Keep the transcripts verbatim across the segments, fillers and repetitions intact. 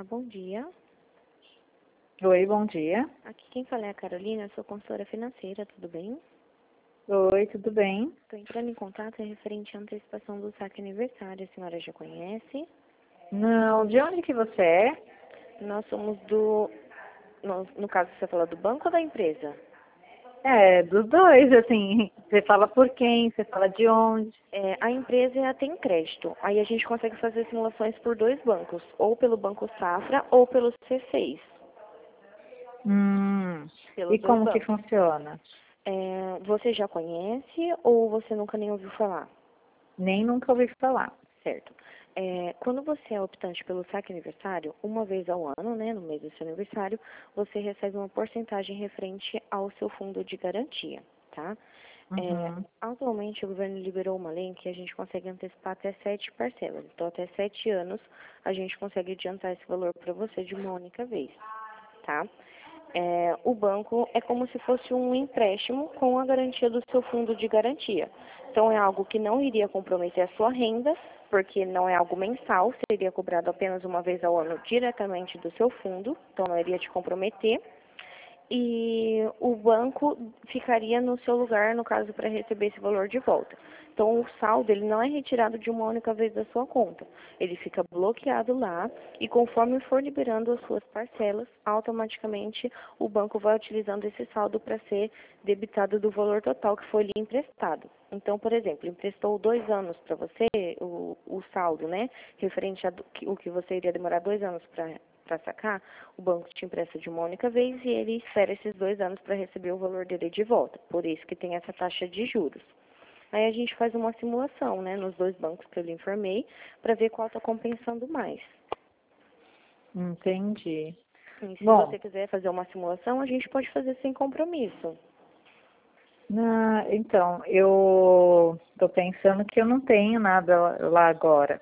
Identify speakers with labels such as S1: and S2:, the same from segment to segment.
S1: bom dia.
S2: Oi, bom dia.
S1: Aqui quem fala é a Carolina, sou consultora financeira, tudo bem?
S2: Oi, tudo bem?
S1: Estou entrando em contato é referente à antecipação do saque aniversário, a senhora já conhece?
S2: Não, de onde que você é?
S1: Nós somos do, no, no caso você fala do banco ou da empresa?
S2: É, dos dois, assim, você fala por quem, você fala de onde.
S1: É, a empresa é a Tem Crédito, aí a gente consegue fazer simulações por dois bancos, ou pelo Banco Safra ou pelo C seis,
S2: Hum,
S1: pelos
S2: e
S1: dois
S2: como que
S1: bancos.
S2: funciona?
S1: É, você já conhece ou você nunca nem ouviu falar?
S2: Nem nunca ouvi falar.
S1: Certo. É, quando você é optante pelo saque aniversário, uma vez ao ano, né, no mês do seu aniversário, você recebe uma porcentagem referente ao seu fundo de garantia, tá? É,
S2: Uhum.
S1: atualmente o governo liberou uma lei que a gente consegue antecipar até sete parcelas. Então, até sete anos, a gente consegue adiantar esse valor para você de uma única vez, tá? É, o banco é como se fosse um empréstimo com a garantia do seu fundo de garantia. Então, é algo que não iria comprometer a sua renda, porque não é algo mensal, seria cobrado apenas uma vez ao ano diretamente do seu fundo, então não iria te comprometer. E o banco ficaria no seu lugar, no caso, para receber esse valor de volta. Então, o saldo ele não é retirado de uma única vez da sua conta. Ele fica bloqueado lá e conforme for liberando as suas parcelas, automaticamente o banco vai utilizando esse saldo para ser debitado do valor total que foi lhe emprestado. Então, por exemplo, emprestou dois anos para você, o, o saldo, né, referente ao que você iria demorar dois anos para para sacar, o banco te empresta de uma única vez e ele espera esses dois anos para receber o valor dele de volta. Por isso que tem essa taxa de juros. Aí a gente faz uma simulação, né, nos dois bancos que eu lhe informei, para ver qual está compensando mais.
S2: Entendi.
S1: E se
S2: Bom,
S1: você quiser fazer uma simulação, a gente pode fazer sem compromisso.
S2: na- então, eu tô pensando que eu não tenho nada lá agora.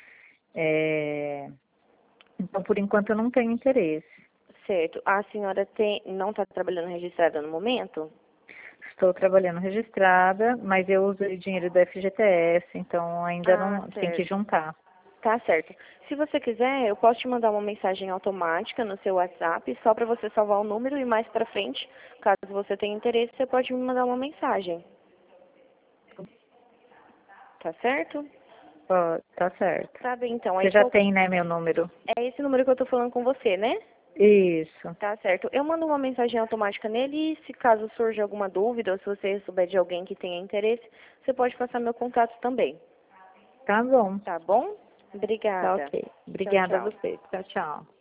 S2: É, então, por enquanto, eu não tenho interesse.
S1: Certo. A senhora tem, não está trabalhando registrada no momento?
S2: Estou trabalhando registrada, mas eu uso o dinheiro do F G T S, então ainda
S1: Ah,
S2: não tem que
S1: certo.
S2: juntar.
S1: Tá certo. Se você quiser, eu posso te mandar uma mensagem automática no seu WhatsApp, só para você salvar o número e mais para frente, caso você tenha interesse, você pode me mandar uma mensagem. Tá certo?
S2: Ó, tá certo.
S1: Tá bem, então.
S2: Você
S1: Aí
S2: já
S1: qual...
S2: tem, né, meu número?
S1: é esse número que eu tô falando com você, né?
S2: Isso.
S1: Tá certo. Eu mando uma mensagem automática nele e se caso surja alguma dúvida ou se você souber de alguém que tenha interesse, você pode passar meu contato também.
S2: Tá bom.
S1: Tá bom?
S2: Tá
S1: Obrigada.
S2: ok.
S1: Tchau,
S2: Obrigada a
S1: tchau.
S2: você. Tchau, tchau.